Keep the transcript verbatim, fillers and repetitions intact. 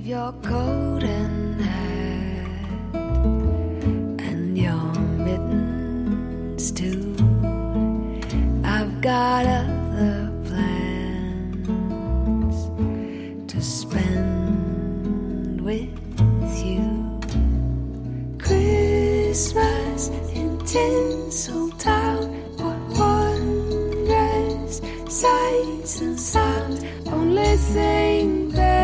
your coat and hat and your mittens too. I've got other plans to spend with you. Christmas in Tinseltown, what wondrous sights and sounds. Only thing that